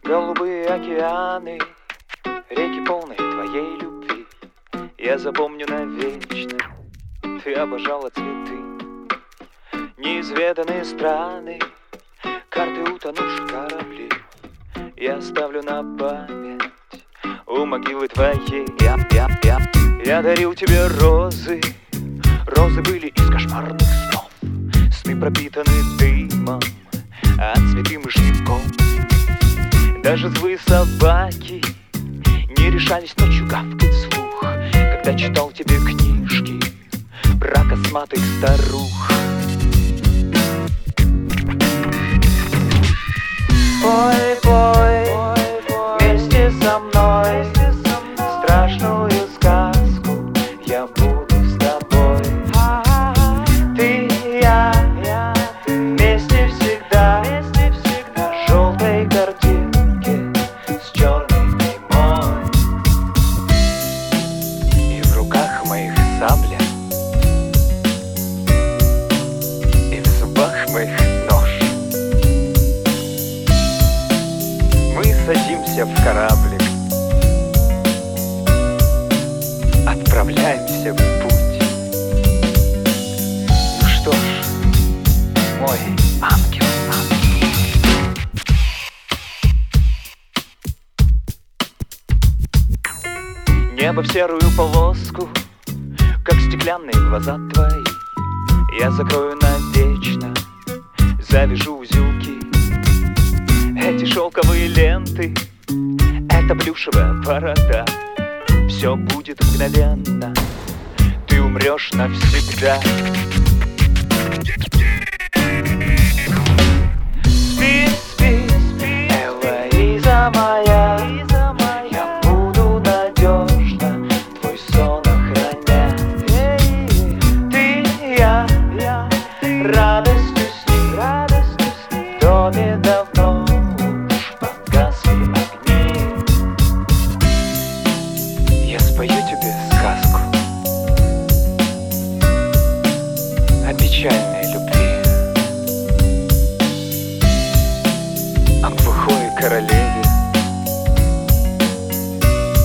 Голубые океаны, реки полные твоей любви. Я запомню навечно, ты обожала цветы. Неизведанные страны, карты утонувших кораблей я оставлю на память у могилы твоей. Я дарил тебе розы, розы были из кошмарных снов. Сны пропитаны дымом, а цветы мышьяком. Даже злые собаки не решались ночью гавкать вслух, когда читал тебе книжки про косматых старух. Пой, пой, вместе со мной страшную сказку, я буду с тобой. Ты и я вместе всегда на желтой картинке с черной каймой. И в руках моих сабля, и в зубах моих нож. Мы садимся в кораблик, отправляемся в путь. Ну что ж, мой ангел, небо в серую полоску, как стеклянные глаза твои, я закрою навечно, завяжу узелки. Эти шелковые ленты, это плюшевая борода. Все будет мгновенно, ты умрешь навсегда. Спи, спи, Элоиза моя, я буду надежно твой сон охранять. Ты и я радостью с ним в доме давно погасли огни. Я спою тебе сказку о печальной